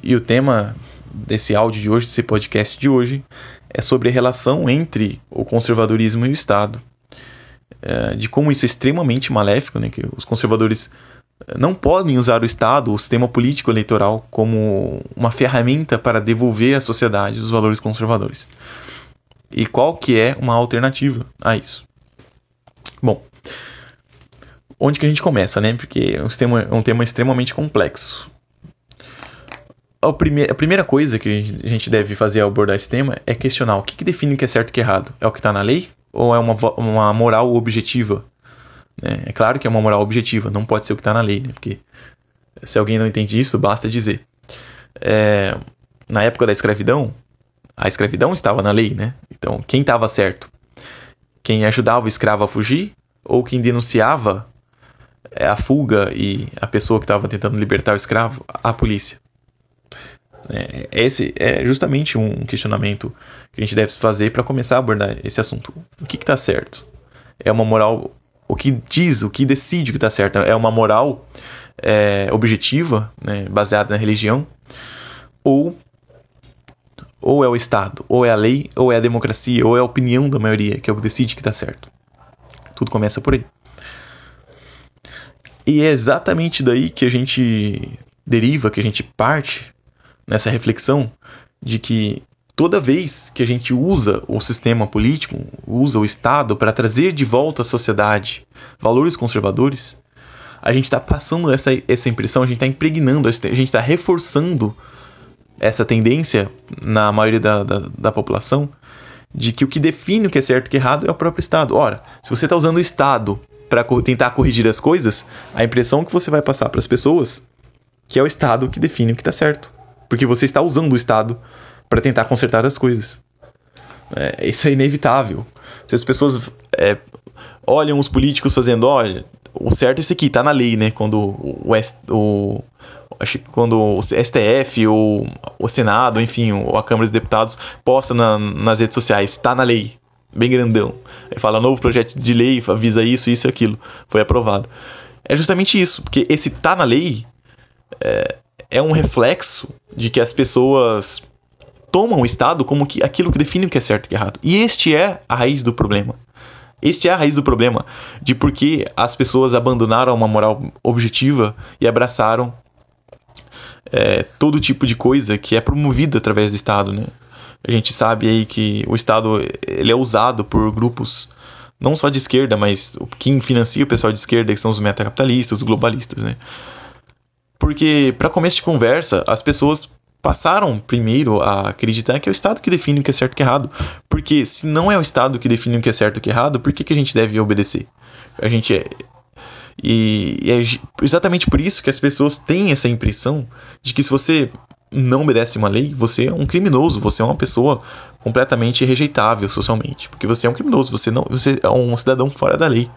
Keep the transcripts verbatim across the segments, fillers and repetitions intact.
E o tema desse áudio de hoje, desse podcast de hoje, é sobre a relação entre o conservadorismo e o Estado. É, de como isso é extremamente maléfico, né? Que os conservadores não podem usar o Estado, o sistema político eleitoral, como uma ferramenta para devolver à sociedade os valores conservadores. E qual que é uma alternativa a isso? Bom, onde que a gente começa, né? Porque é um tema, é um tema extremamente complexo. A, prime- a primeira coisa que a gente deve fazer ao abordar esse tema é questionar o que, que define o que é certo e o que é errado. É o que está na lei ou é uma, uma moral objetiva? Né? É claro que é uma moral objetiva, não pode ser o que está na lei, né? Porque se alguém não entende isso, basta dizer. É, na época da escravidão, a escravidão estava na lei, né? Então, quem estava certo? Quem ajudava o escravo a fugir ou quem denunciava a fuga e a pessoa que estava tentando libertar o escravo? A polícia. É, esse é justamente um questionamento que a gente deve fazer para começar a abordar esse assunto. O que está certo? É uma moral... O que diz, o que decide o que está certo? É uma moral é, objetiva, né, baseada na religião? Ou, ou é o Estado, ou é a lei, ou é a democracia, ou é a opinião da maioria que é o que decide que está certo? Tudo começa por aí. E é exatamente daí que a gente deriva, que a gente parte nessa reflexão de que toda vez que a gente usa o sistema político, usa o Estado para trazer de volta à sociedade valores conservadores, a gente está passando essa, essa impressão, a gente está impregnando, a gente está reforçando essa tendência na maioria da, da, da população de que o que define o que é certo e o que é errado é o próprio Estado. Ora, se você está usando o Estado para co- tentar corrigir as coisas, a impressão que você vai passar para as pessoas que é o Estado que define o que está certo. Porque você está usando o Estado para tentar consertar as coisas. É, isso é inevitável. Se as pessoas é, olham os políticos fazendo, olha, o certo é esse aqui, tá na lei, né? Quando o, o, o acho que quando o S T F ou o Senado, enfim, ou a Câmara dos Deputados posta na, nas redes sociais, tá na lei, bem grandão. Aí fala, novo projeto de lei, avisa isso, isso e aquilo, foi aprovado. É justamente isso, porque esse tá na lei é, é um reflexo de que as pessoas tomam o Estado como que aquilo que define o que é certo e o que é errado. E este é a raiz do problema. Este é a raiz do problema de por que as pessoas abandonaram uma moral objetiva e abraçaram é, todo tipo de coisa que é promovida através do Estado, né? A gente sabe aí que o Estado ele é usado por grupos não só de esquerda, mas quem financia o pessoal de esquerda, que são os metacapitalistas, os globalistas, né? Porque, para começo de conversa, as pessoas passaram primeiro a acreditar que é o Estado que define o que é certo e o que é errado. Porque se não é o Estado que define o que é certo e o que é errado, por que, que a gente deve obedecer? A gente é... E, e é exatamente por isso que as pessoas têm essa impressão de que se você não obedece uma lei, você é um criminoso, você é uma pessoa completamente rejeitável socialmente. Porque você é um criminoso, você, não, você é um cidadão fora da lei.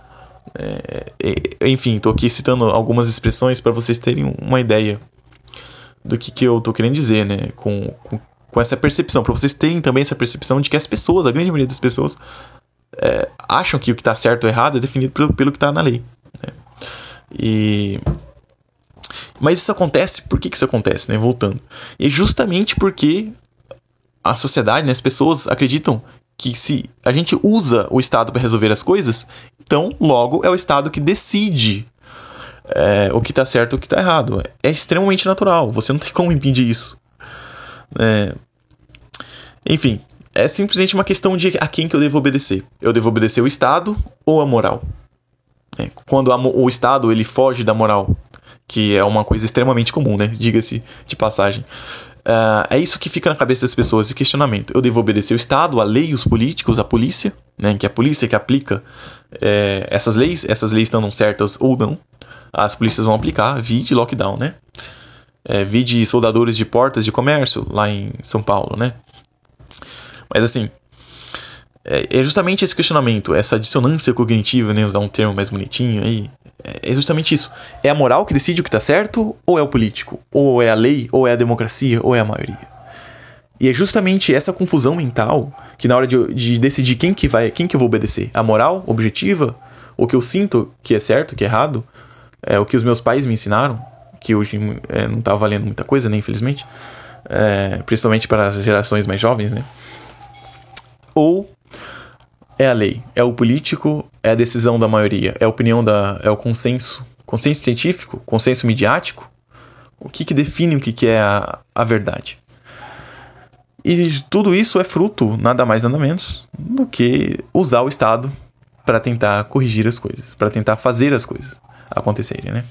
É, enfim, tô aqui citando algumas expressões para vocês terem uma ideia do que, que eu tô querendo dizer, né? Com, com, com essa percepção, para vocês terem também essa percepção de que as pessoas, a grande maioria das pessoas, é, acham que o que tá certo ou errado é definido pelo, pelo que tá na lei. Né? E... Mas isso acontece, por que, que isso acontece, né? Voltando. E é justamente porque a sociedade, né, as pessoas acreditam que se a gente usa o Estado para resolver as coisas, então logo é o Estado que decide é, o que tá certo e o que tá errado. É extremamente natural, você não tem como impedir isso. É... Enfim, é simplesmente uma questão de a quem que eu devo obedecer. Eu devo obedecer o Estado ou a moral? É, quando a, o Estado ele foge da moral, que é uma coisa extremamente comum, né? Diga-se de passagem. Uh, é isso que fica na cabeça das pessoas, esse questionamento. Eu devo obedecer o Estado, a lei, os políticos, a polícia, né? Que é a polícia que aplica é, essas leis, essas leis estão certas ou não. As polícias vão aplicar, vide lockdown, né? É, vide soldadores de portas de comércio lá em São Paulo, né? Mas assim, é justamente esse questionamento, essa dissonância cognitiva, né? Usar um termo mais bonitinho aí. É justamente isso. É a moral que decide o que tá certo? Ou é o político? Ou é a lei? Ou é a democracia? Ou é a maioria? E é justamente essa confusão mental que na hora de, de decidir quem que vai, quem que eu vou obedecer? A moral objetiva? O que eu sinto que é certo, que é errado? É o que os meus pais me ensinaram? que hoje é, não tá valendo muita coisa, né, infelizmente, é, principalmente para as gerações mais jovens, né? Ou é a lei, é o político, é a decisão da maioria, é a opinião da, é o consenso, consenso científico, consenso midiático. O que que define o que que é a, a verdade? E tudo isso é fruto, nada mais nada menos, do que usar o Estado para tentar corrigir as coisas, para tentar fazer as coisas acontecerem, né?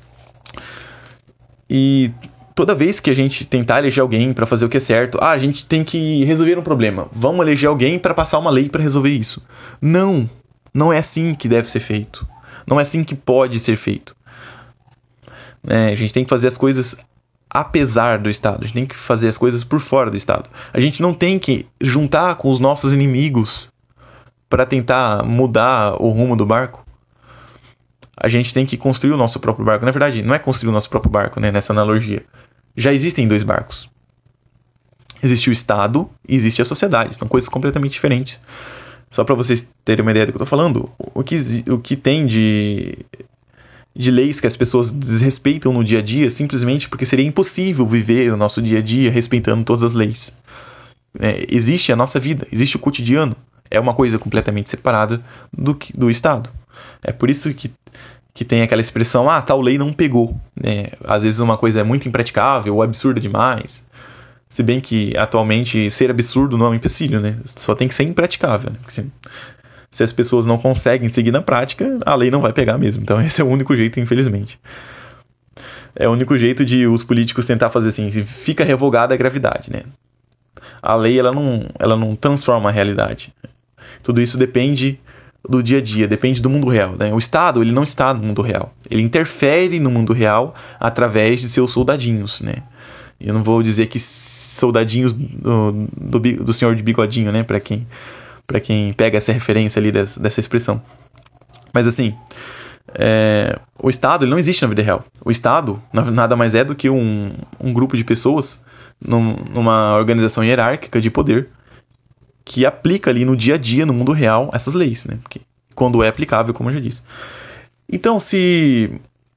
E toda vez que a gente tentar eleger alguém para fazer o que é certo, ah, a gente tem que resolver um problema, vamos eleger alguém para passar uma lei para resolver isso. Não, não é assim que deve ser feito. Não é assim que pode ser feito. É, a gente tem que fazer as coisas apesar do Estado. A gente tem que fazer as coisas por fora do Estado. A gente não tem que juntar com os nossos inimigos para tentar mudar o rumo do barco. A gente tem que construir o nosso próprio barco. Na verdade, não é construir o nosso próprio barco, né? Nessa analogia. Já existem dois barcos. Existe o Estado e existe a sociedade. São coisas completamente diferentes. Só para vocês terem uma ideia do que eu tô falando, o que, o que tem de, de leis que as pessoas desrespeitam no dia a dia simplesmente porque seria impossível viver o nosso dia a dia respeitando todas as leis. É, existe a nossa vida, existe o cotidiano. É uma coisa completamente separada do, que, do Estado. É por isso que, que tem aquela expressão, ah, tal lei não pegou. É, às vezes uma coisa é muito impraticável ou absurda demais. Se bem que, atualmente, ser absurdo não é um empecilho, né? Só tem que ser impraticável. Né? Porque se, se as pessoas não conseguem seguir na prática, a lei não vai pegar mesmo. Então esse é o único jeito, infelizmente. É o único jeito de os políticos tentar fazer assim, fica revogada a gravidade, né? A lei, ela não, ela não transforma a realidade. Tudo isso depende do dia a dia, depende do mundo real, né? O Estado, ele não está no mundo real. Ele interfere no mundo real através de seus soldadinhos, né? Eu não vou dizer que soldadinhos do, do, do senhor de bigodinho, né? Pra quem, pra quem pega essa referência ali dessa, dessa expressão. Mas assim, é, o Estado, ele não existe na vida real. O Estado nada mais é do que um, um grupo de pessoas num, numa organização hierárquica de poder que aplica ali no dia a dia, no mundo real, essas leis, né? Porque, quando é aplicável, como eu já disse. Então, se,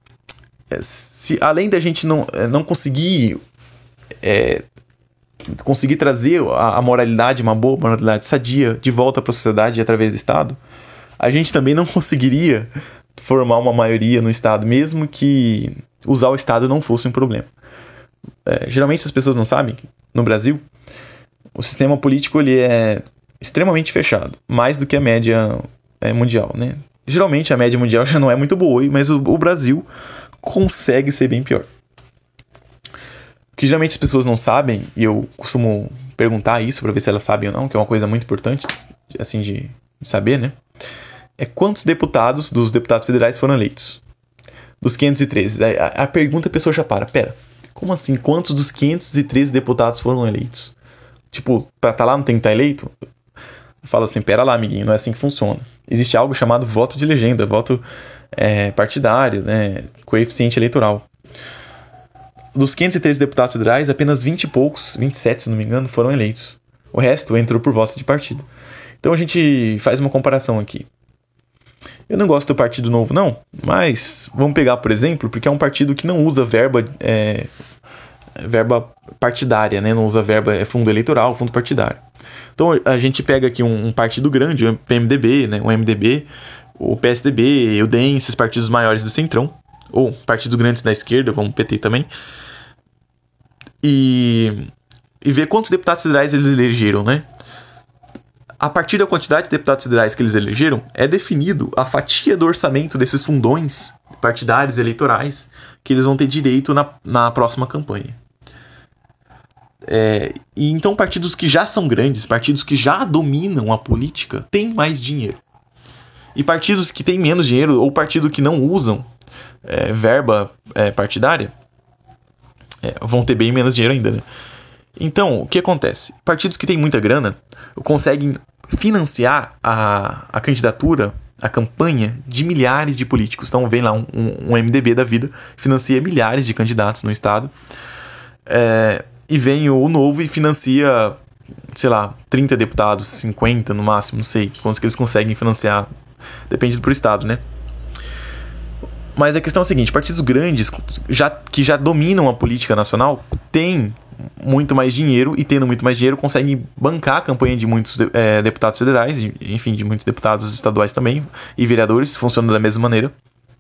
se além da gente não, não conseguir é, conseguir trazer a, a moralidade, uma boa moralidade sadia, de volta para a sociedade através do Estado, a gente também não conseguiria formar uma maioria no Estado, mesmo que usar o Estado não fosse um problema. É, geralmente as pessoas não sabem que no Brasil o sistema político ele é extremamente fechado, mais do que a média é, mundial, né? Geralmente a média mundial já não é muito boa, mas o, o Brasil consegue ser bem pior. O que geralmente as pessoas não sabem, e eu costumo perguntar isso para ver se elas sabem ou não, que é uma coisa muito importante assim de, de saber, né? É quantos deputados dos deputados federais foram eleitos? Dos quinhentos e treze. A, a pergunta a pessoa já para. Pera, como assim? Quantos dos quinhentos e treze deputados foram eleitos? Tipo, pra estar tá lá não tem que estar tá eleito? Eu falo assim, pera lá, amiguinho, não é assim que funciona. Existe algo chamado voto de legenda, voto é, partidário, né? Coeficiente eleitoral. Dos quinhentos e treze deputados federais, apenas vinte e poucos, vinte e sete se não me engano, foram eleitos. O resto entrou por voto de partido. Então a gente faz uma comparação aqui. Eu não gosto do Partido Novo, não, mas vamos pegar, por exemplo, porque é um partido que não usa verba, é, verba partidária, né? Não usa verba, é fundo eleitoral, fundo partidário. Então a gente pega aqui um, um partido grande, o P M D B, né? O M D B, o P S D B, o D E M, esses partidos maiores do Centrão, ou partidos grandes da esquerda, como o P T também, e, e ver quantos deputados federais eles elegeram, né? A partir da quantidade de deputados federais que eles elegeram, é definido a fatia do orçamento desses fundões partidários eleitorais que eles vão ter direito na, na próxima campanha. É, e então partidos que já são grandes, partidos que já dominam a política, têm mais dinheiro. E partidos que têm menos dinheiro, ou partidos que não usam é, verba é, partidária, é, vão ter bem menos dinheiro ainda, né? Então, o que acontece? Partidos que têm muita grana conseguem financiar a, a candidatura, a campanha de milhares de políticos. Então, vem lá um, um, um M D B da vida, financia milhares de candidatos no estado. É, e vem o Novo e financia, sei lá, trinta deputados, cinquenta no máximo, não sei quantos que eles conseguem financiar. Depende do estado, né? Mas a questão é a seguinte, partidos grandes já, que já dominam a política nacional têm muito mais dinheiro e, tendo muito mais dinheiro, conseguem bancar a campanha de muitos é, deputados federais, enfim, de muitos deputados estaduais também, e vereadores, funcionam da mesma maneira.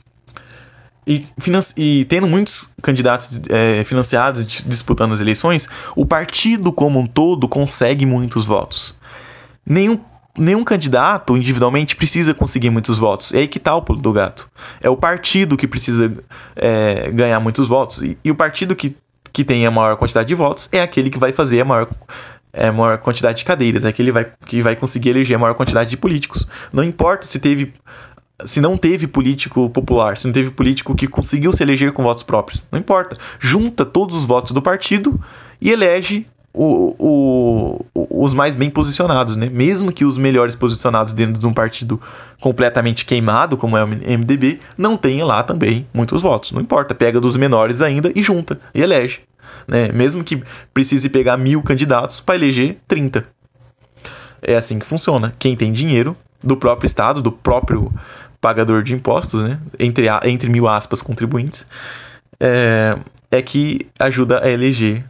E, e tendo muitos candidatos é, financiados disputando as eleições, o partido como um todo consegue muitos votos. Nenhum, nenhum candidato individualmente precisa conseguir muitos votos. É aí que tá o pulo do gato. É o partido que precisa é, ganhar muitos votos. E, e o partido que, que tem a maior quantidade de votos é aquele que vai fazer a maior, é, a maior quantidade de cadeiras. É aquele vai, que vai conseguir eleger a maior quantidade de políticos. Não importa se teve... Se não teve político popular, se não teve político que conseguiu se eleger com votos próprios, não importa. Junta todos os votos do partido e elege o, o, os mais bem posicionados, né? Mesmo que os melhores posicionados dentro de um partido completamente queimado, como é o M D B, não tenha lá também muitos votos. Não importa, pega dos menores ainda e junta, e elege. Né? Mesmo que precise pegar mil candidatos para eleger trinta. É assim que funciona. Quem tem dinheiro do próprio Estado, do próprio pagador de impostos, né? Entre, entre mil aspas, contribuintes, é, é que ajuda a eleger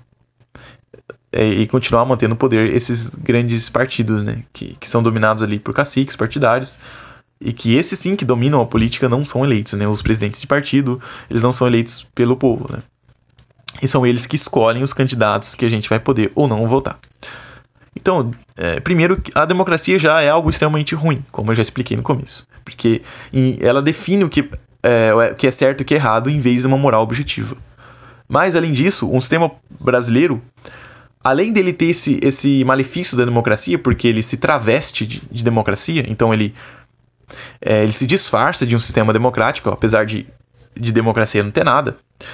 é, e continuar mantendo o poder esses grandes partidos, né? Que, que são dominados ali por caciques partidários e que esses sim que dominam a política não são eleitos, né? Os presidentes de partido, eles não são eleitos pelo povo, né? E são eles que escolhem os candidatos que a gente vai poder ou não votar. Então, é, primeiro, a democracia já é algo extremamente ruim, como eu já expliquei no começo. Porque ela define o que é, o que é certo e o que é errado em vez de uma moral objetiva. Mas, além disso, um sistema brasileiro, além dele ter esse, esse malefício da democracia, porque ele se traveste de, de democracia, então ele, é, ele se disfarça de um sistema democrático, apesar de, de democracia não ter nada.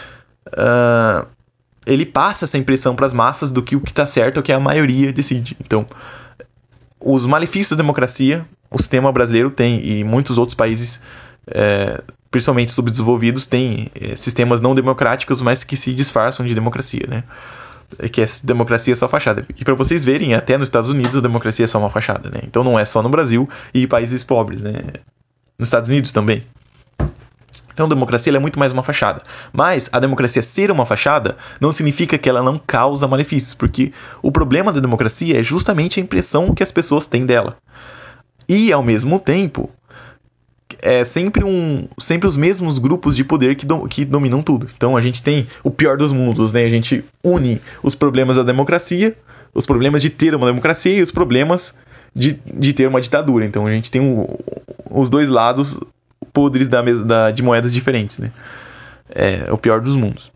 Uh, ele passa essa impressão para as massas do que o que está certo é o que a maioria decide. Então, os malefícios da democracia, o sistema brasileiro tem, e muitos outros países, é, principalmente subdesenvolvidos, têm é, sistemas não democráticos, mas que se disfarçam de democracia, né? Que é democracia só fachada. E para vocês verem, até nos Estados Unidos a democracia é só uma fachada, né? Então não é só no Brasil e países pobres, né? Nos Estados Unidos também. Então a democracia ela é muito mais uma fachada. Mas a democracia ser uma fachada não significa que ela não causa malefícios, porque o problema da democracia é justamente a impressão que as pessoas têm dela. E, ao mesmo tempo, é sempre, um, sempre os mesmos grupos de poder que, do, que dominam tudo. Então a gente tem o pior dos mundos, né? A gente une os problemas da democracia, os problemas de ter uma democracia e os problemas de, de ter uma ditadura. Então a gente tem o, os dois lados podres da mesa, da, de moedas diferentes, né? É o pior dos mundos.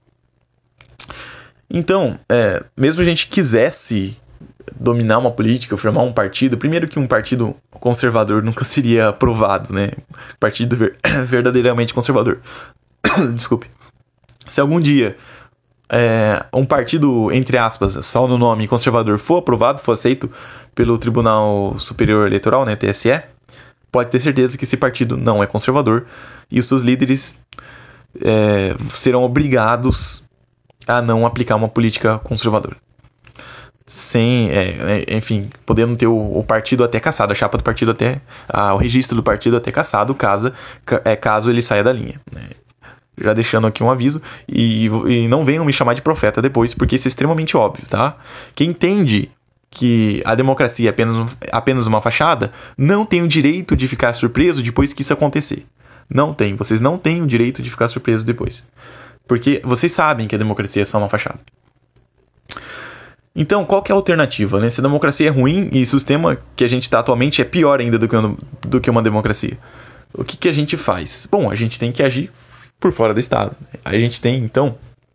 Então, é, mesmo a gente quisesse dominar uma política, formar um partido, primeiro que um partido conservador nunca seria aprovado, né? Partido ver, verdadeiramente conservador. Desculpe. Se algum dia é, um partido, entre aspas, só no nome conservador, for aprovado, for aceito pelo Tribunal Superior Eleitoral, né, T S E, pode ter certeza que esse partido não é conservador e os seus líderes é, serão obrigados a não aplicar uma política conservadora. Sem, é, enfim, podendo ter o, o partido até cassado, a chapa do partido até, a, o registro do partido até cassado, caso, é, caso ele saia da linha. Né? Já deixando aqui um aviso, e, e não venham me chamar de profeta depois, porque isso é extremamente óbvio, tá? Quem entende que a democracia é apenas, apenas uma fachada, não tem o direito de ficar surpreso depois que isso acontecer. Não tem, vocês não têm o direito de ficar surpreso depois. Porque vocês sabem que a democracia é só uma fachada. Então, qual que é a alternativa, né? Se a democracia é ruim e se o sistema que a gente está atualmente é pior ainda do que uma, do que uma democracia, o que, que a gente faz? Bom, a gente tem que agir por fora do Estado. A gente tem, então...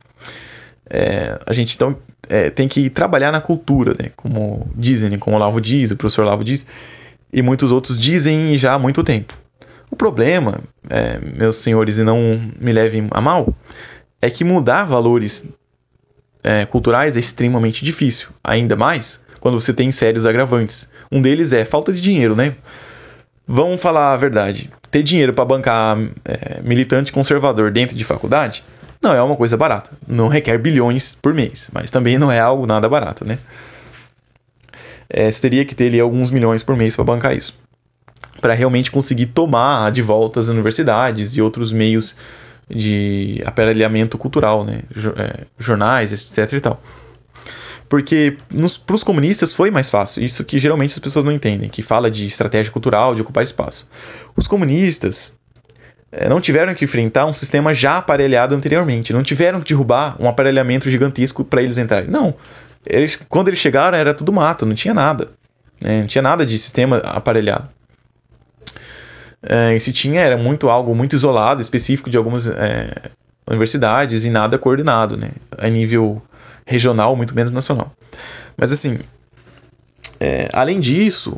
É, a gente então, é, tem que trabalhar na cultura, né? Como dizem, né? Como o Olavo diz, o professor Olavo diz, e muitos outros dizem já há muito tempo. O problema, é, meus senhores, e não me levem a mal, é que mudar valores É, culturais é extremamente difícil, ainda mais quando você tem sérios agravantes. Um deles é falta de dinheiro, né? Vamos falar a verdade. Ter dinheiro para bancar é, militante conservador dentro de faculdade não é uma coisa barata. Não requer bilhões por mês, mas também não é algo nada barato, né? É, você teria que ter ali alguns milhões por mês para bancar isso, para realmente conseguir tomar de volta as universidades e outros meios de aparelhamento cultural, né? Jornais, etc e tal. Porque para os comunistas foi mais fácil. Isso que geralmente as pessoas não entendem, que fala de estratégia cultural, de ocupar espaço. Os comunistas é, não tiveram que enfrentar um sistema já aparelhado anteriormente. Não tiveram que derrubar um aparelhamento gigantesco para eles entrarem. Não. Eles, quando eles chegaram era tudo mato, não tinha nada. Né? Não tinha nada de sistema aparelhado. É, e se tinha, era muito algo muito isolado, específico de algumas é, universidades e nada coordenado, né? A nível regional, muito menos nacional. Mas assim, é, além disso,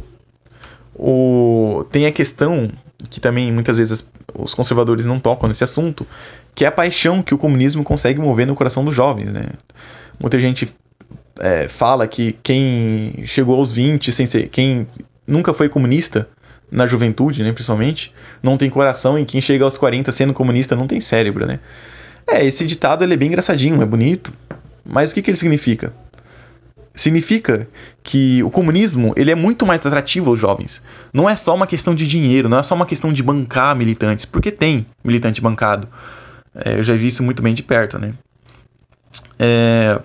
o, tem a questão que também muitas vezes os conservadores não tocam nesse assunto, que é a paixão que o comunismo consegue mover no coração dos jovens, né? Muita gente é, fala que quem chegou aos vinte sem ser, quem nunca foi comunista na juventude, né, principalmente, não tem coração, e quem chega aos quarenta sendo comunista não tem cérebro, né? É, esse ditado ele é bem engraçadinho, é bonito, mas o que, que ele significa? Significa que o comunismo ele é muito mais atrativo aos jovens. Não é só uma questão de dinheiro, não é só uma questão de bancar militantes, porque tem militante bancado. É, eu já vi isso muito bem de perto, né? É...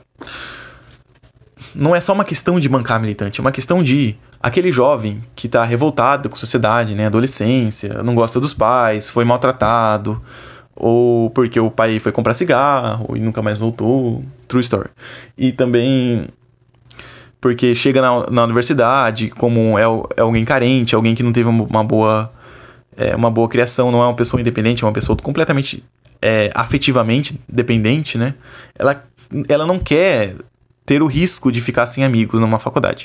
Não é só uma questão de bancar militante, é uma questão de aquele jovem que está revoltado com a sociedade, né? Adolescência, não gosta dos pais, foi maltratado, ou porque o pai foi comprar cigarro e nunca mais voltou. True story. E também porque chega na, na universidade como é, é alguém carente, alguém que não teve uma boa, é, uma boa criação, não é uma pessoa independente, é uma pessoa completamente é, afetivamente dependente, né? Ela, ela não quer ter o risco de ficar sem amigos numa faculdade.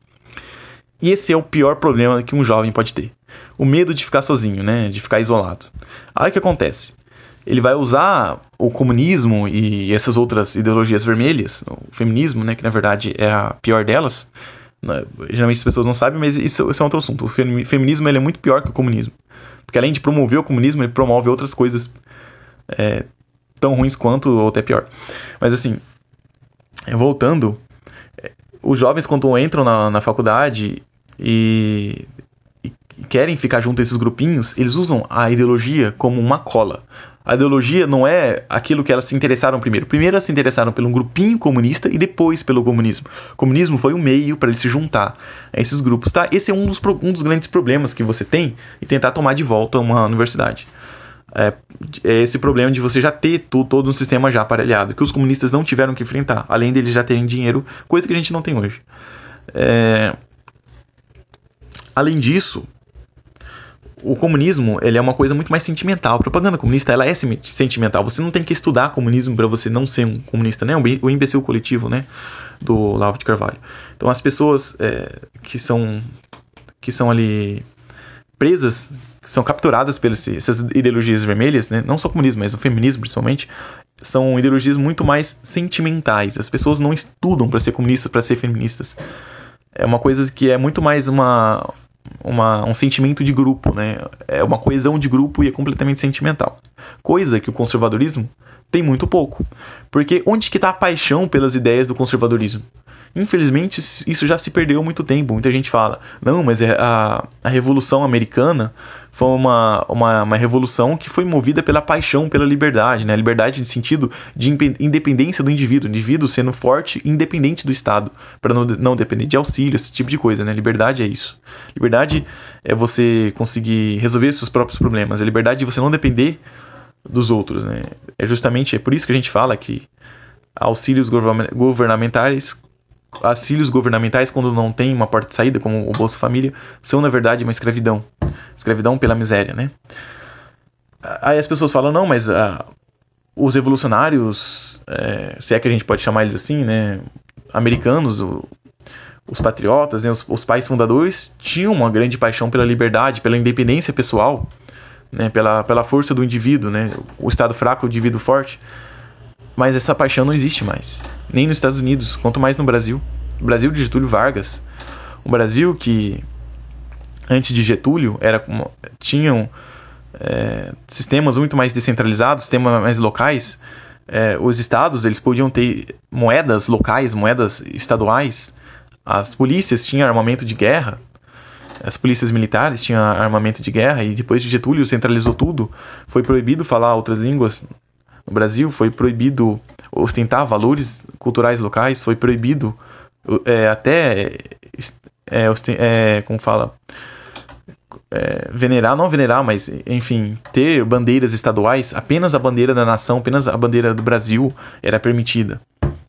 E esse é o pior problema que um jovem pode ter. O medo de ficar sozinho, né? De ficar isolado. Aí o que acontece? Ele vai usar o comunismo e essas outras ideologias vermelhas, o feminismo, né? Que na verdade é a pior delas. Geralmente as pessoas não sabem, mas isso, isso é outro assunto. O feminismo ele é muito pior que o comunismo. Porque além de promover o comunismo, ele promove outras coisas é, tão ruins quanto ou até pior. Mas assim, voltando, os jovens quando entram na, na faculdade e, e querem ficar junto a esses grupinhos, eles usam a ideologia como uma cola. A ideologia não é aquilo que elas se interessaram primeiro. Primeiro elas se interessaram pelo grupinho comunista e depois pelo comunismo. O comunismo foi um meio para eles se juntar a esses grupos, tá? Esse é um dos, um dos grandes problemas que você tem em tentar tomar de volta uma universidade. É, é esse problema de você já ter tu, todo um sistema já aparelhado, que os comunistas não tiveram que enfrentar, além deles já terem dinheiro, coisa que a gente não tem hoje. É... Além disso, o comunismo ele é uma coisa muito mais sentimental. A propaganda comunista ela é sentimental. Você não tem que estudar comunismo para você não ser um comunista, né? O imbecil coletivo, né? Do Olavo de Carvalho. Então as pessoas é, que são que são ali presas, que são capturadas pelas essas ideologias vermelhas, né? Não só o comunismo, mas o feminismo principalmente, são ideologias muito mais sentimentais. As pessoas não estudam para ser comunistas, para ser feministas. É uma coisa que é muito mais uma Uma, um sentimento de grupo, né? É uma coesão de grupo e é completamente sentimental. Coisa que o conservadorismo tem muito pouco. Porque onde que está a paixão pelas ideias do conservadorismo? Infelizmente, isso já se perdeu há muito tempo. Muita gente fala, não, mas a, a Revolução Americana foi uma, uma, uma revolução que foi movida pela paixão pela liberdade, né? A liberdade no sentido de independência do indivíduo, o indivíduo sendo forte e independente do Estado, para não, não depender de auxílio, esse tipo de coisa, né? Liberdade é isso. Liberdade é você conseguir resolver seus próprios problemas. A liberdade é você não depender dos outros, né? É justamente é por isso que a gente fala que auxílios governamentais auxílios governamentais, quando não tem uma porta de saída, como o Bolsa Família, são, na verdade, uma escravidão. Escravidão pela miséria, né? Aí as pessoas falam, não, mas uh, os revolucionários, é, se é que a gente pode chamar eles assim, né? Americanos, o, os patriotas, né? os, os pais fundadores, tinham uma grande paixão pela liberdade, pela independência pessoal, né? Pela, pela força do indivíduo, né? O Estado fraco, o indivíduo forte. Mas essa paixão não existe mais. Nem nos Estados Unidos, quanto mais no Brasil. O Brasil de Getúlio Vargas. Um Brasil que, antes de Getúlio, era, tinham é, sistemas muito mais descentralizados, sistemas mais locais. É, os estados eles podiam ter moedas locais, moedas estaduais. As polícias tinham armamento de guerra. as polícias militares tinham armamento de guerra, e depois de Getúlio centralizou tudo, foi proibido falar outras línguas no Brasil, foi proibido ostentar valores culturais locais, foi proibido é, até, é, osten- é, como fala, é, venerar, não venerar, mas enfim, ter bandeiras estaduais, apenas a bandeira da nação, apenas a bandeira do Brasil era permitida.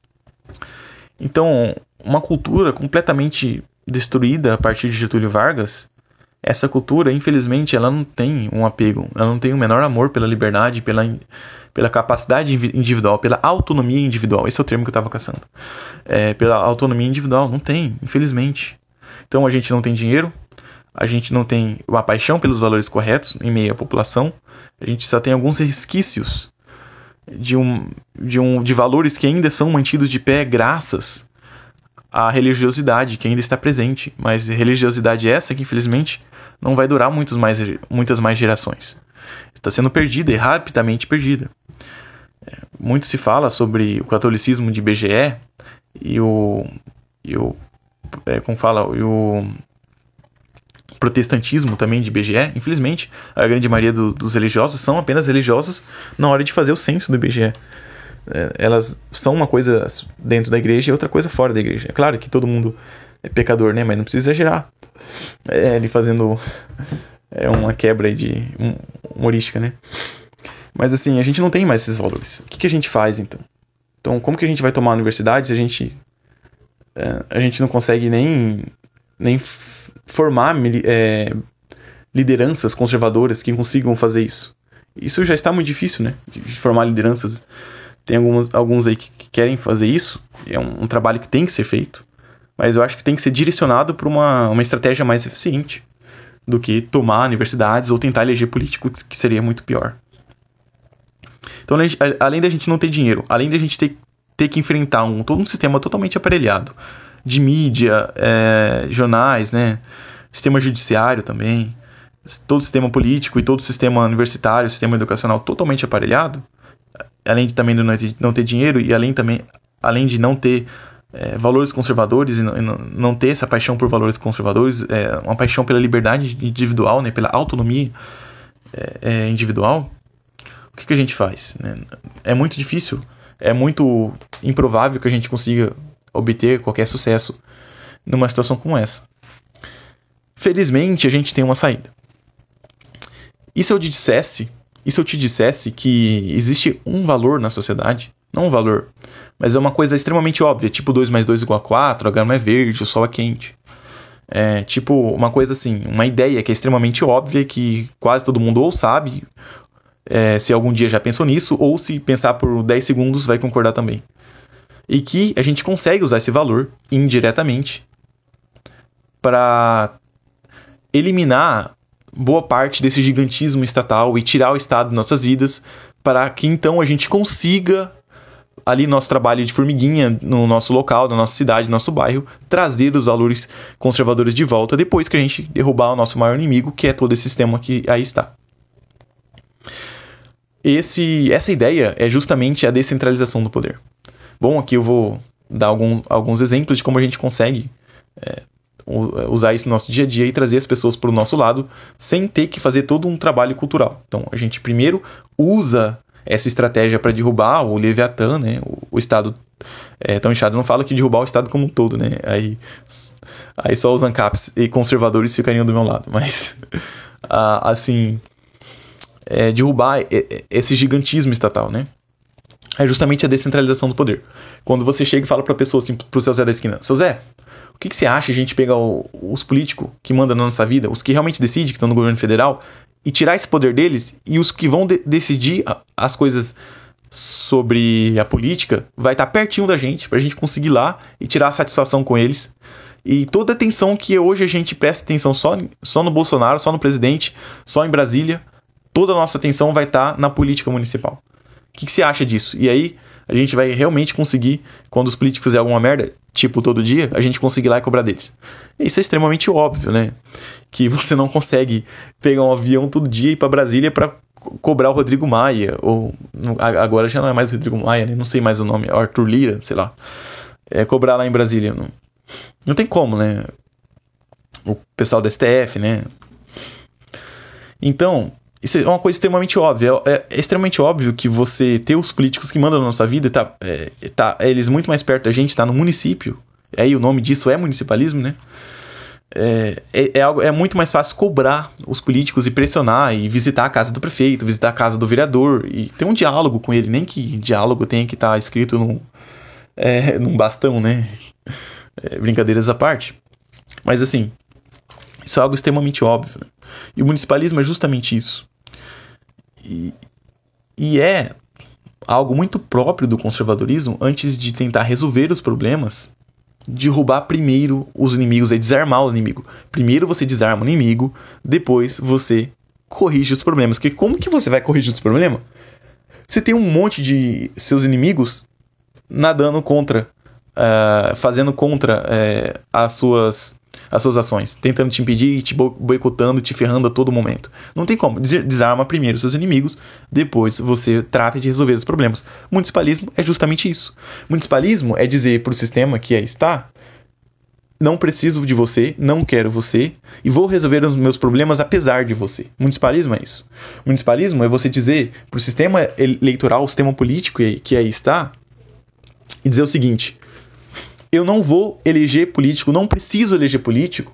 Então, uma cultura completamente destruída a partir de Getúlio Vargas, essa cultura, infelizmente, ela não tem um apego, ela não tem o menor amor pela liberdade, pela, pela capacidade individual, pela autonomia individual. Esse é o termo que eu estava caçando. É, pela autonomia individual, não tem, infelizmente. Então a gente não tem dinheiro, a gente não tem uma paixão pelos valores corretos em meio à população, a gente só tem alguns resquícios de, um, de, um, de valores que ainda são mantidos de pé graças à religiosidade que ainda está presente. Mas religiosidade essa que, infelizmente, não vai durar muitos mais, muitas mais gerações. Está sendo perdida e rapidamente perdida. É, muito se fala sobre o catolicismo de B G E e o... E o é, como fala? E o protestantismo também de B G E. Infelizmente, a grande maioria do, dos religiosos são apenas religiosos na hora de fazer o censo do I B G E. É, elas são uma coisa dentro da igreja e outra coisa fora da igreja. É claro que todo mundo é pecador, né? Mas não precisa exagerar. É, ele fazendo é, uma quebra de um, humorística, né? Mas assim, a gente não tem mais esses valores. O que, que a gente faz, então? Então, como que a gente vai tomar a universidade se a gente... É, a gente não consegue nem... nem formar é, lideranças conservadoras que consigam fazer isso. Isso já está muito difícil, né? De formar lideranças. Tem alguns, alguns aí que, que querem fazer isso. É um, um trabalho que tem que ser feito. Mas eu acho que tem que ser direcionado para uma, uma estratégia mais eficiente do que tomar universidades ou tentar eleger políticos, que seria muito pior. Então, além da gente não ter dinheiro, além da gente ter, ter que enfrentar um, todo um sistema totalmente aparelhado de mídia, é, jornais, né? Sistema judiciário também, todo o sistema político e todo o sistema universitário, sistema educacional totalmente aparelhado, além de também não ter, não ter dinheiro e além, também, além de não ter é, valores conservadores e não, e não ter essa paixão por valores conservadores, é, uma paixão pela liberdade individual, né? Pela autonomia é, é, individual, o que, que a gente faz? Né? É muito difícil, é muito improvável que a gente consiga obter qualquer sucesso numa situação como essa. Felizmente, a gente tem uma saída. E se eu te dissesse, e se eu te dissesse que existe um valor na sociedade, não um valor, mas é uma coisa extremamente óbvia, tipo dois mais dois igual a quatro, a grama é verde, o sol é quente. É tipo uma coisa assim, uma ideia que é extremamente óbvia, que quase todo mundo ou sabe, é, se algum dia já pensou nisso, ou se pensar por dez segundos vai concordar também. E que a gente consegue usar esse valor indiretamente para eliminar boa parte desse gigantismo estatal e tirar o Estado de nossas vidas, para que então a gente consiga, ali nosso trabalho de formiguinha, no nosso local, na nossa cidade, no nosso bairro, trazer os valores conservadores de volta depois que a gente derrubar o nosso maior inimigo, que é todo esse sistema que aí está. Esse, essa ideia é justamente a descentralização do poder. Bom, aqui eu vou dar algum, alguns exemplos de como a gente consegue é, usar isso no nosso dia a dia e trazer as pessoas para o nosso lado sem ter que fazer todo um trabalho cultural. Então, a gente primeiro usa essa estratégia para derrubar o Leviatã, né? O, o Estado é, tão inchado. Não fala que derrubar o Estado como um todo, né? Aí, aí só os ANCAPs e conservadores ficariam do meu lado. Mas, assim, é, derrubar esse gigantismo estatal, né? É justamente a descentralização do poder. Quando você chega e fala para a pessoa, assim, pro seu Zé da esquina, seu Zé, o que, que você acha de a gente pegar o, os políticos que mandam na nossa vida, os que realmente decidem, que estão no governo federal, e tirar esse poder deles, e os que vão de- decidir a, as coisas sobre a política, vai estar pertinho da gente, pra gente conseguir ir lá e tirar a satisfação com eles. E toda a atenção que hoje a gente presta atenção só, só no Bolsonaro, só no presidente, só em Brasília, toda a nossa atenção vai estar na política municipal. O que, que você acha disso? E aí, a gente vai realmente conseguir, quando os políticos fizerem alguma merda, tipo todo dia, a gente conseguir ir lá e cobrar deles. E isso é extremamente óbvio, né? Que você não consegue pegar um avião todo dia e ir pra Brasília pra co- cobrar o Rodrigo Maia. Ou agora já não é mais o Rodrigo Maia, né? Não sei mais o nome, Arthur Lira, sei lá. É cobrar lá em Brasília. Não, não tem como, né? o pessoal da S T F, né? Então, isso é uma coisa extremamente óbvia. É, é extremamente óbvio que você ter os políticos que mandam na nossa vida, tá, é, tá, eles muito mais perto da gente, tá no município. Aí o nome disso é municipalismo, né? É, é, é, algo, é muito mais fácil cobrar os políticos e pressionar e visitar a casa do prefeito, visitar a casa do vereador e ter um diálogo com ele. Nem que diálogo tenha que estar tá escrito num, é, num bastão, né? É, brincadeiras à parte. Mas assim, isso é algo extremamente óbvio. Né? E o municipalismo é justamente isso. E, e é algo muito próprio do conservadorismo. Antes de tentar resolver os problemas, derrubar primeiro os inimigos, é desarmar o inimigo. Primeiro você desarma o inimigo, depois você corrige os problemas. Porque como que você vai corrigir os problemas? Você tem um monte de seus inimigos nadando contra, uh, fazendo contra uh, as suas as suas ações, tentando te impedir, te boicotando, te ferrando a todo momento. Não tem como. Desarma primeiro seus inimigos, depois você trata de resolver os problemas. Municipalismo é justamente isso. Municipalismo é dizer para o sistema que aí está: não preciso de você, não quero você e vou resolver os meus problemas apesar de você. Municipalismo é isso. Municipalismo é você dizer para o sistema eleitoral, o sistema político que aí está, e dizer o seguinte: eu não vou eleger político, não preciso eleger político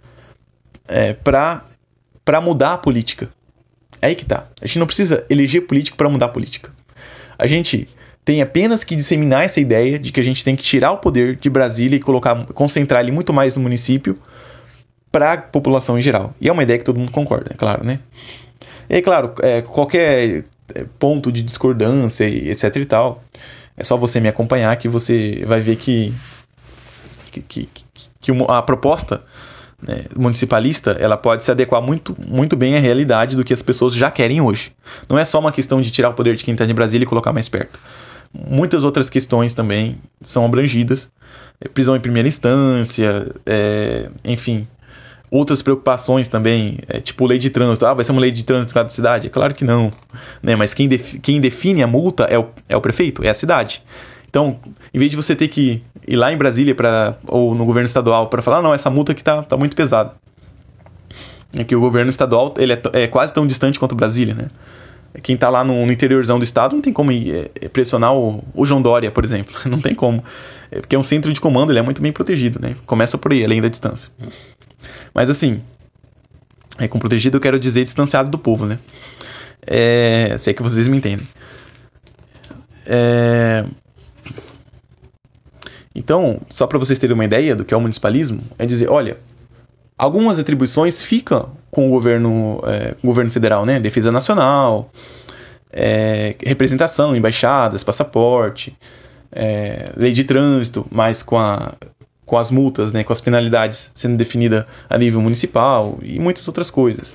é, para para mudar a política. É aí que tá. A gente não precisa eleger político para mudar a política. A gente tem apenas que disseminar essa ideia de que a gente tem que tirar o poder de Brasília e colocar, concentrar ele muito mais no município para a população em geral. E é uma ideia que todo mundo concorda, é claro, né? E aí, claro, é, qualquer ponto de discordância e etc e tal, é só você me acompanhar que você vai ver que que, que, que a proposta, né, municipalista, ela pode se adequar muito, muito bem à realidade do que as pessoas já querem hoje. Não é só uma questão de tirar o poder de quem está em Brasília e colocar mais perto. Muitas outras questões também são abrangidas. É, prisão em primeira instância, é, enfim, outras preocupações também, é, tipo lei de trânsito. Ah, vai ser uma lei de trânsito em cada cidade? É claro que não. Né? Mas quem, defi- quem define a multa é o, é o prefeito, é a cidade. Então, em vez de você ter que ir lá em Brasília pra, ou no governo estadual para falar, não, essa multa aqui tá, tá muito pesada. É que o governo estadual ele é, t- é quase tão distante quanto Brasília, né? Quem tá lá no, no interiorzão do estado não tem como ir, é, pressionar o, o João Dória, por exemplo. Não tem como. É porque é um centro de comando, ele é muito bem protegido, né? Começa por aí, além da distância. Mas assim, é, com protegido eu quero dizer distanciado do povo, né? É, sei que vocês me entendem. É... Então, só para vocês terem uma ideia do que é o municipalismo, é dizer, olha, algumas atribuições ficam com o governo, é, com o governo federal, né? Defesa nacional, é, representação, embaixadas, passaporte, é, lei de trânsito, mas com, a, com as multas, né? Com as penalidades sendo definidas a nível municipal e muitas outras coisas.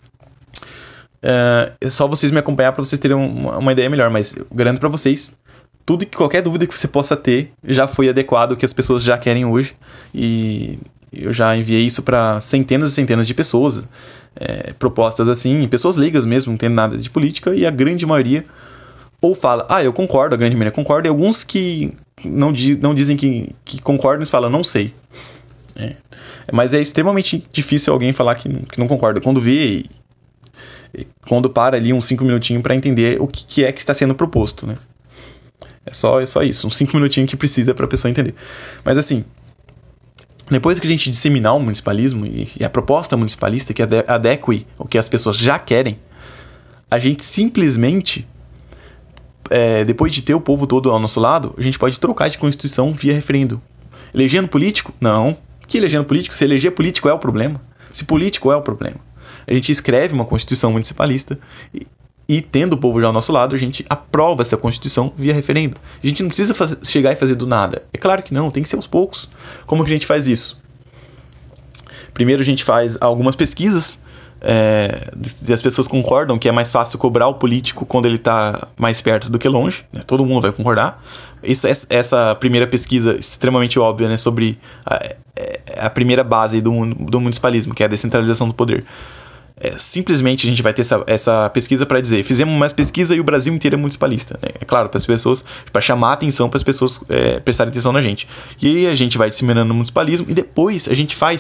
É, é só vocês me acompanhar para vocês terem uma, uma ideia melhor, mas eu garanto para vocês, tudo que qualquer dúvida que você possa ter já foi adequado ao que as pessoas já querem hoje, e eu já enviei isso para centenas e centenas de pessoas, é, propostas assim, pessoas leigas mesmo, não entendem nada de política, e a grande maioria ou fala, ah, eu concordo, a grande maioria concorda, e alguns que não, di- não dizem que, que concordam, eles falam, não sei. É. Mas é extremamente difícil alguém falar que, que não concorda. Quando vê, quando para ali uns cinco minutinhos para entender o que, que é que está sendo proposto, né? É só, é só isso, uns cinco minutinhos que precisa para a pessoa entender. Mas assim, depois que a gente disseminar o municipalismo e, e a proposta municipalista que ade- adeque o que as pessoas já querem, a gente simplesmente, é, depois de ter o povo todo ao nosso lado, a gente pode trocar de constituição via referendo. Elegendo político? Não. Que elegendo político? Se eleger político é o problema. Se político é o problema. A gente escreve uma constituição municipalista e, e tendo o povo já ao nosso lado, a gente aprova essa constituição via referendo. A gente não precisa fazer, chegar e fazer do nada. É claro que não, tem que ser aos poucos. Como que a gente faz isso? Primeiro a gente faz algumas pesquisas, é, e as pessoas concordam que é mais fácil cobrar o político quando ele está mais perto do que longe, né? Todo mundo vai concordar. Isso, essa primeira pesquisa extremamente óbvia, né, sobre a, a primeira base do, do municipalismo, que é a descentralização do poder. É, simplesmente a gente vai ter essa, essa pesquisa para dizer, fizemos mais pesquisa e o Brasil inteiro é municipalista, né? É claro, para as pessoas, para chamar a atenção para as pessoas é, prestarem atenção na gente. E aí a gente vai disseminando o municipalismo e depois a gente faz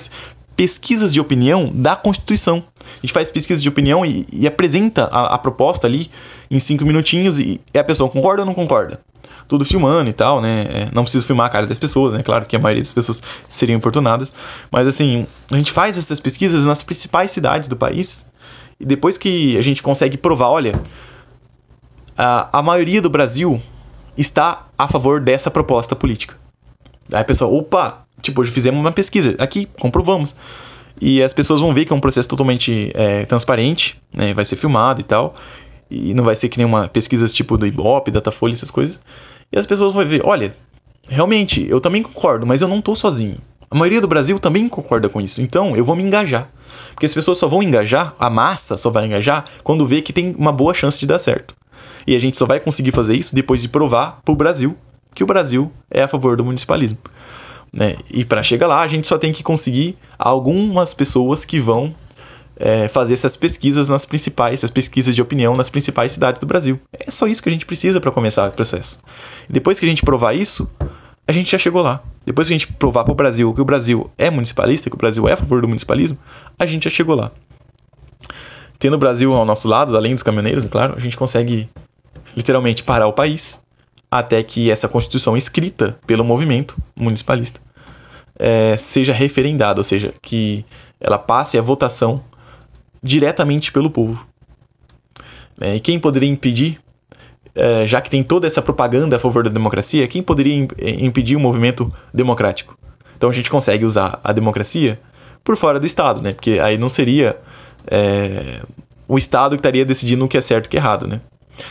pesquisas de opinião da Constituição. A gente faz pesquisas de opinião e, e apresenta a, a proposta ali em cinco minutinhos e, e a pessoa concorda ou não concorda? Tudo filmando e tal, né? É, não precisa filmar a cara das pessoas, né? Claro que a maioria das pessoas seriam importunadas. Mas assim, a gente faz essas pesquisas nas principais cidades do país e depois que a gente consegue provar, olha, a, a maioria do Brasil está a favor dessa proposta política. Aí a pessoa, opa, tipo, hoje fizemos uma pesquisa, aqui, comprovamos. E as pessoas vão ver que é um processo totalmente é, transparente, né? Vai ser filmado e tal. E não vai ser que nem uma pesquisa tipo do Ibope, Datafolha, essas coisas. E as pessoas vão ver, olha, realmente, eu também concordo, mas eu não tô sozinho. A maioria do Brasil também concorda com isso. Então, eu vou me engajar. Porque as pessoas só vão engajar, a massa só vai engajar, quando vê que tem uma boa chance de dar certo. E a gente só vai conseguir fazer isso depois de provar pro Brasil que o Brasil é a favor do municipalismo. Né? E para chegar lá, a gente só tem que conseguir algumas pessoas que vão é, fazer essas pesquisas nas principais, essas pesquisas de opinião nas principais cidades do Brasil. É só isso que a gente precisa para começar o processo. E depois que a gente provar isso, a gente já chegou lá. Depois que a gente provar para o Brasil que o Brasil é municipalista, que o Brasil é a favor do municipalismo, a gente já chegou lá. Tendo o Brasil ao nosso lado, além dos caminhoneiros, é claro, a gente consegue literalmente parar o país até que essa Constituição escrita pelo movimento municipalista é, seja referendada, ou seja, que ela passe a votação diretamente pelo povo. É, e quem poderia impedir, é, já que tem toda essa propaganda a favor da democracia, quem poderia impedir o movimento democrático? Então a gente consegue usar a democracia por fora do Estado, né? Porque aí não seria é, o Estado que estaria decidindo o que é certo e o que é errado, né?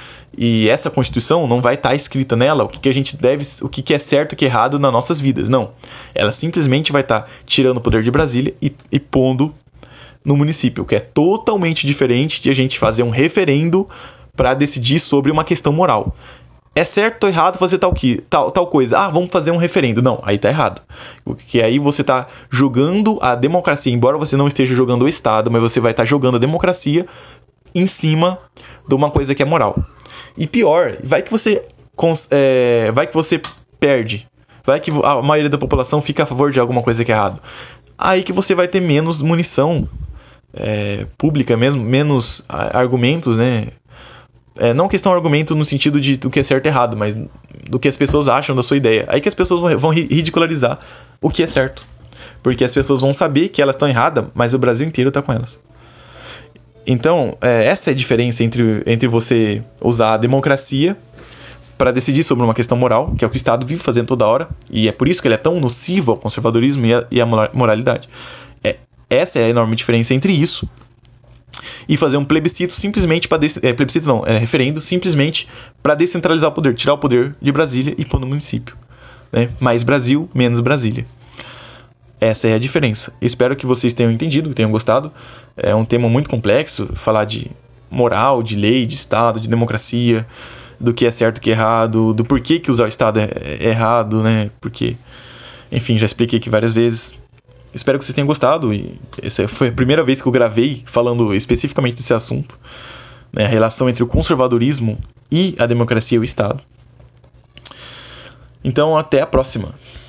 E essa Constituição não vai estar escrita nela o que, que a gente deve, o que, que é certo e o que é errado nas nossas vidas, não. Ela simplesmente vai estar tirando o poder de Brasília e, e pondo no município, que é totalmente diferente de a gente fazer um referendo para decidir sobre uma questão moral. É certo ou errado fazer tal, que, tal, tal coisa? Ah, vamos fazer um referendo. Não, aí tá errado. Porque aí você tá jogando a democracia, embora você não esteja jogando o Estado, mas você vai estar jogando a democracia em cima de uma coisa que é moral. E pior, vai que você é, vai que você perde. Vai que a maioria da população fica a favor de alguma coisa que é errado. Aí que você vai ter menos munição é, pública mesmo, menos argumentos, né? É, não questão argumento no sentido de do que é certo e errado, mas do que as pessoas acham da sua ideia. Aí que as pessoas vão ridicularizar o que é certo. Porque as pessoas vão saber que elas estão erradas, mas o Brasil inteiro tá com elas. Então, é, essa é a diferença entre, entre você usar a democracia para decidir sobre uma questão moral, que é o que o Estado vive fazendo toda hora, e é por isso que ele é tão nocivo ao conservadorismo e a, e a moralidade. É, essa é a enorme diferença entre isso e fazer um plebiscito simplesmente para... É, plebiscito não, é referendo simplesmente para descentralizar o poder, tirar o poder de Brasília e pôr no município. Né? Mais Brasil, menos Brasília. Essa é a diferença. Espero que vocês tenham entendido, que tenham gostado. É um tema muito complexo, falar de moral, de lei, de Estado, de democracia, do que é certo e o que é errado, do porquê que usar o Estado é, é errado, né? Porque, enfim, já expliquei aqui várias vezes. Espero que vocês tenham gostado. E essa foi a primeira vez que eu gravei falando especificamente desse assunto, né? A relação entre o conservadorismo e a democracia e o Estado. Então, até a próxima.